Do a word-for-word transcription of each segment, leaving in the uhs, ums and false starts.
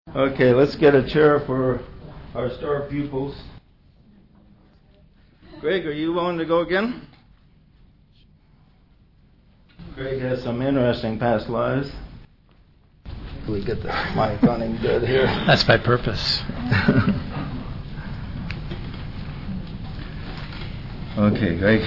Okay, let's get a chair for our star pupils. Greg, are you willing to go again? Greg has some interesting past lives. Can we get the mic on him good here? That's by purpose. Okay, Greg.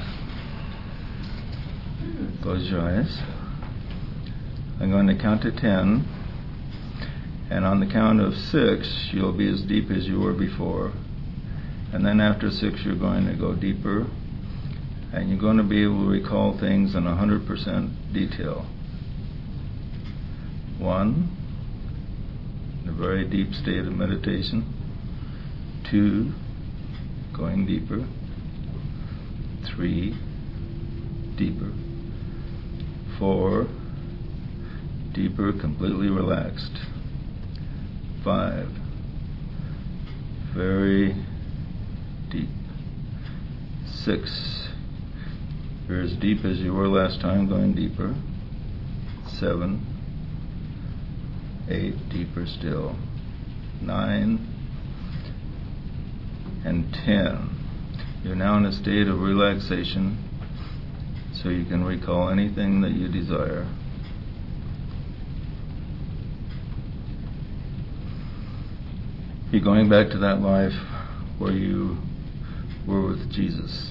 Close your eyes. I'm going to count to ten. And on the count of six, you'll be as deep as you were before. And then after six, you're going to go deeper. And you're going to be able to recall things in one hundred percent detail. One, in a very deep state of meditation. Two, going deeper. Three, deeper. Four, deeper, completely relaxed. Five, very deep. Six, you're as deep as you were last time, going deeper. Seven, eight, deeper still. Nine, and ten. You're now in a state of relaxation, so you can recall anything that you desire. You're going back to that life where you were with Jesus.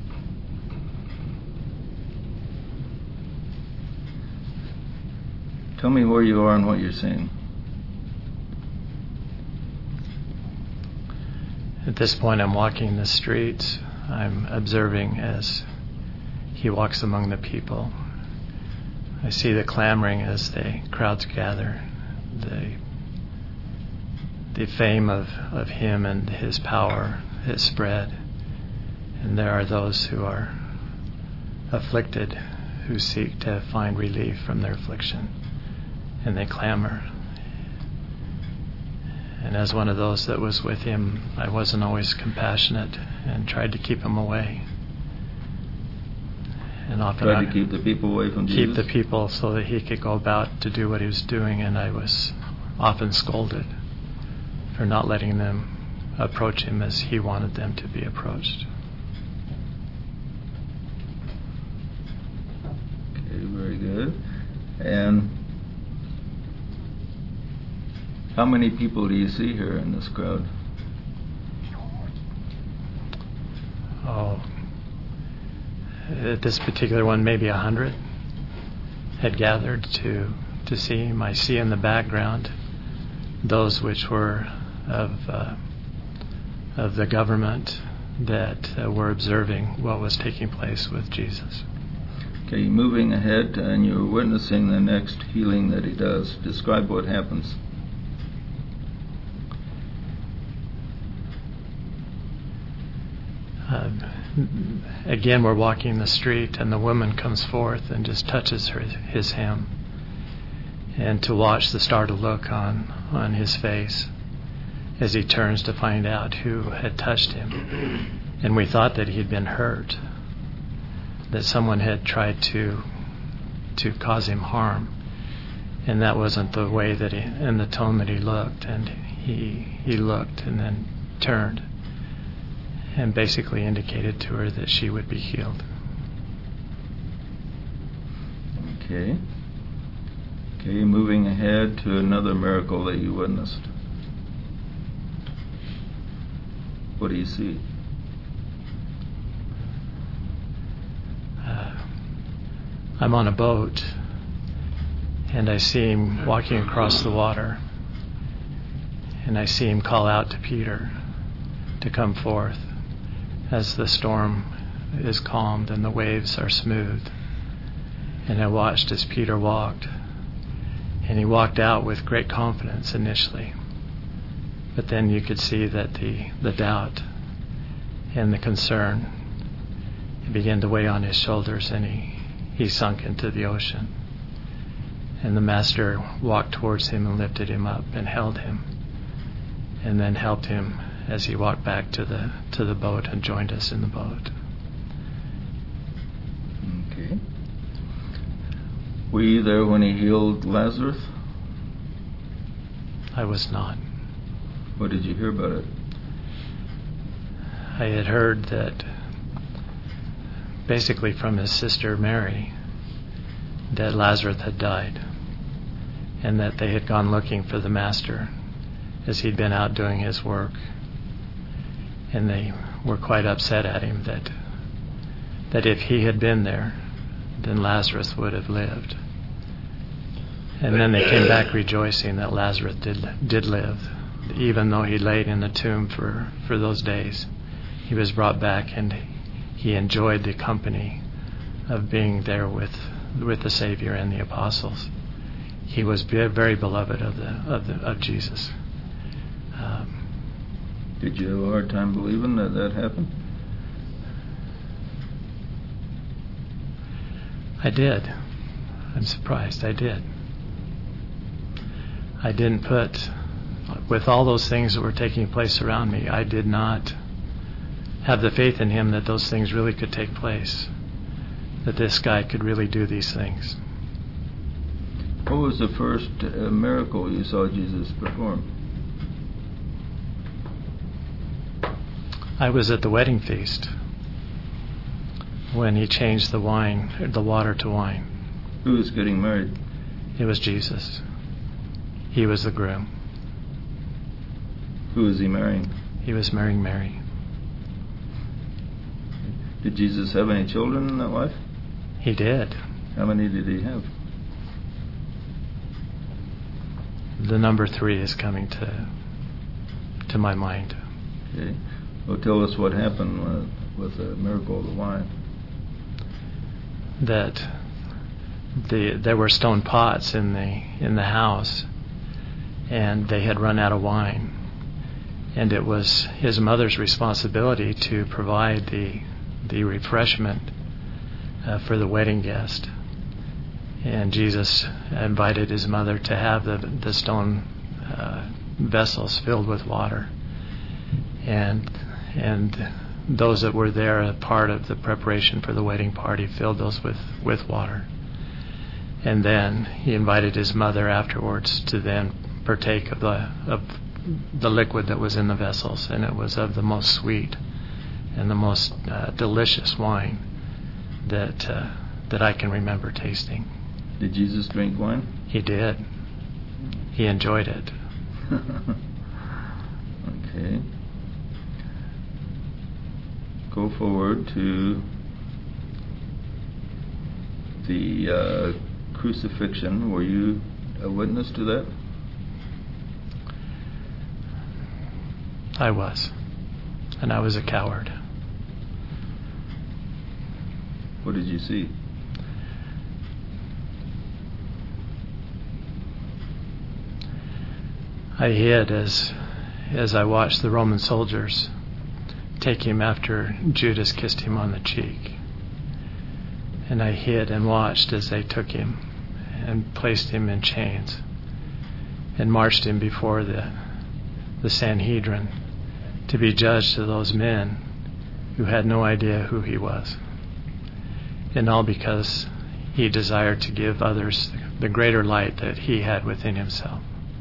Tell me where you are and what you're seeing. At this point, I'm walking the streets. I'm observing as he walks among the people. I see the clamoring as the crowds gather. The The fame of, of him and his power is spread. And there are those who are afflicted, who seek to find relief from their affliction. And they clamor. And as one of those that was with him, I wasn't always compassionate and tried to keep him away. And often tried to keep the people away from keep Jesus? the people so that he could go about to do what he was doing, and I was often scolded for not letting them approach him as he wanted them to be approached. Okay, very good. And how many people do you see here in this crowd? Oh, at this particular one, maybe a hundred had gathered to, to see him. I see in the background those which were of uh, of the government that uh, were observing what was taking place with Jesus. Okay, you're moving ahead and you're witnessing the next healing that he does. Describe what happens. Uh, again, we're walking the street and the woman comes forth and just touches her, his hem. And to watch the startled look on, on his face as he turns to find out who had touched him. And we thought that he'd been hurt, that someone had tried to to cause him harm. And that wasn't the way that he, and the tone that he looked. And he he looked and then turned and basically indicated to her that she would be healed. Okay. Okay, moving ahead to another miracle that you witnessed. What do you see? Uh, I'm on a boat, and I see him walking across the water, and I see him call out to Peter to come forth as the storm is calmed and the waves are smooth. And I watched as Peter walked. And he walked out with great confidence initially. But then you could see that the, the doubt and the concern began to weigh on his shoulders, and he, he sunk into the ocean. And the master walked towards him and lifted him up and held him, and then helped him as he walked back to the to the boat and joined us in the boat. Okay. Were you there when he healed Lazarus? I was not. What did you hear about it? I had heard that, basically from his sister Mary, that Lazarus had died, and that they had gone looking for the Master as he'd been out doing his work. And they were quite upset at him that that if he had been there, then Lazarus would have lived. And then they came back rejoicing that Lazarus did did live. Even though he laid in the tomb for, for those days, he was brought back, and he enjoyed the company of being there with with the Savior and the apostles. He was very beloved of the of the of Jesus. Um, Did you have a hard time believing that that happened? I did. I'm surprised. I did. I didn't put, with all those things that were taking place around me, I did not have the faith in him that those things really could take place, that this guy could really do these things. What was the first uh, miracle you saw Jesus perform? I was at the wedding feast when he changed the wine, the water to wine. Who was getting married? It was Jesus. He was the groom. Who was he marrying? He was marrying Mary. Did Jesus have any children in that life? He did. How many did he have? The number three is coming to to my mind. Okay. Well, tell us what happened with, with the miracle of the wine. That the there were stone pots in the in the house, and they had run out of wine, and it was his mother's responsibility to provide the the refreshment uh, for the wedding guest. And Jesus invited his mother to have the the stone uh, vessels filled with water, and and those that were there, a part of the preparation for the wedding party, filled those with, with water. And then he invited his mother afterwards to then partake of the of the liquid that was in the vessels, and it was of the most sweet and the most uh, delicious wine that uh, that I can remember tasting. Did Jesus drink wine? He did. He enjoyed it. Okay. Go forward to the uh, crucifixion. Were you a witness to that? I was. And I was a coward. What did you see? I hid as as I watched the Roman soldiers take him after Judas kissed him on the cheek. And I hid and watched as they took him and placed him in chains and marched him before the the Sanhedrin to be judged to those men who had no idea who he was. And all because he desired to give others the greater light that he had within himself.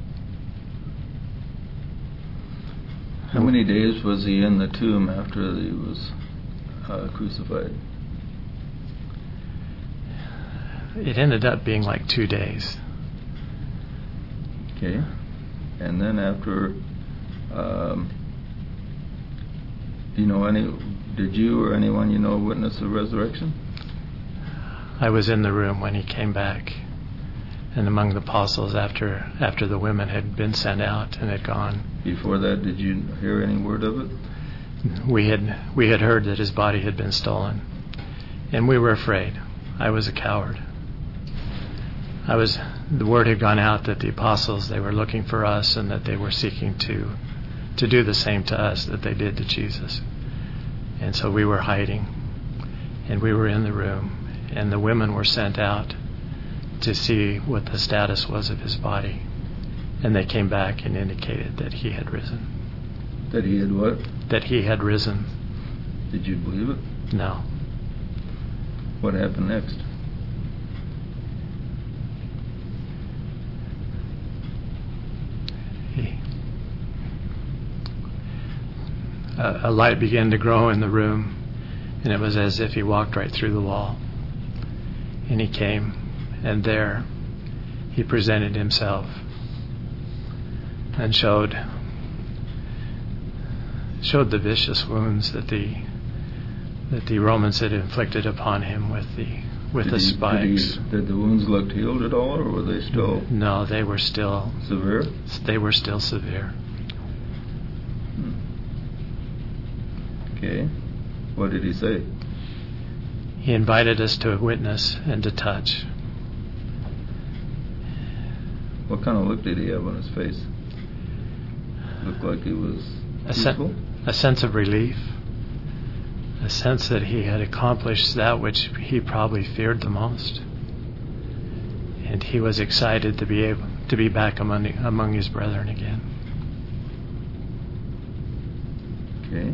How many days was he in the tomb after he was uh, crucified? It ended up being like two days. Okay. And then after, um, do you know any, did you or anyone you know witness the resurrection? I was in the room when he came back, and among the apostles after after the women had been sent out and had gone. Before that, did you hear any word of it? We had we had heard that his body had been stolen, and we were afraid. I was a coward. I was. The word had gone out that the apostles, they were looking for us, and that they were seeking to to do the same to us that they did to Jesus. And so we were hiding, and we were in the room, and the women were sent out to see what the status was of his body. And they came back and indicated that he had risen. That he had what? That he had risen. Did you believe it? No. What happened next? a, a light began to grow in the room, and it was as if he walked right through the wall. And he came, and there he presented himself and showed showed the vicious wounds that the that the Romans had inflicted upon him with the with did the he, spikes. Did, he, did the wounds look healed at all, or were they still? No, they were still severe. They were still severe. Hmm. Okay. What did he say? He invited us to witness and to touch. What kind of look did he have on his face? Looked like he was a, peaceful? sen- a sense of relief, a sense that he had accomplished that which he probably feared the most, and he was excited to be able to be back among the, among his brethren again. Okay.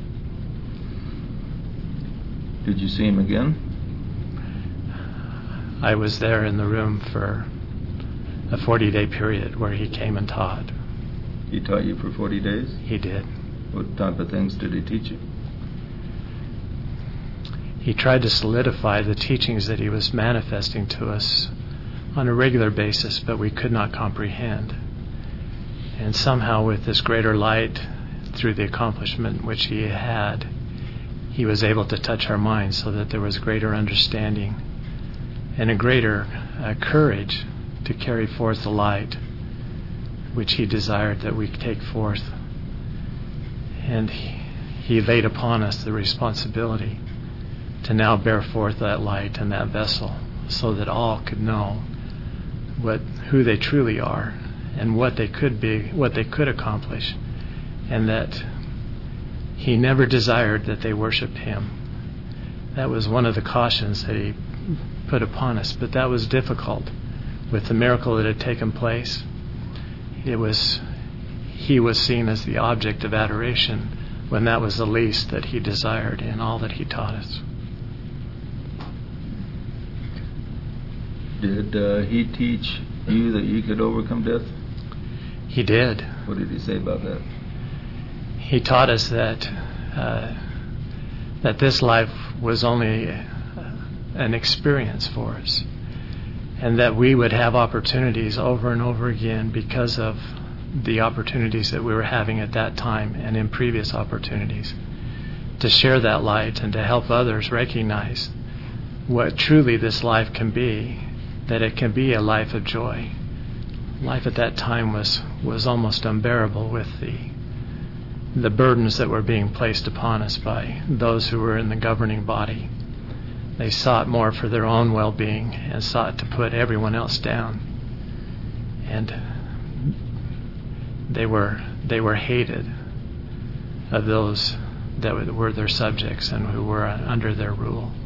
Did you see him again? I was there in the room for a forty-day period where he came and taught. He taught you for forty days? He did. What type of things did he teach you? He tried to solidify the teachings that he was manifesting to us on a regular basis, but we could not comprehend. And somehow with this greater light, through the accomplishment which he had, he was able to touch our minds so that there was greater understanding and a greater uh, courage to carry forth the light which he desired that we take forth. And he, he laid upon us the responsibility to now bear forth that light and that vessel so that all could know what who they truly are and what they could be, what they could accomplish, and that he never desired that they worshiped him. That was one of the cautions that he put upon us, but that was difficult. With the miracle that had taken place, it was he was seen as the object of adoration when that was the least that he desired in all that he taught us. Did uh, he teach you that you could overcome death? He did. What did he say about that? He taught us that uh, that this life was only uh, an experience for us, and that we would have opportunities over and over again because of the opportunities that we were having at that time and in previous opportunities to share that light and to help others recognize what truly this life can be, that it can be a life of joy. Life at that time was, was almost unbearable with the the burdens that were being placed upon us by those who were in the governing body. They sought more for their own well-being and sought to put everyone else down. And they were they were hated of those that were their subjects and who were under their rule.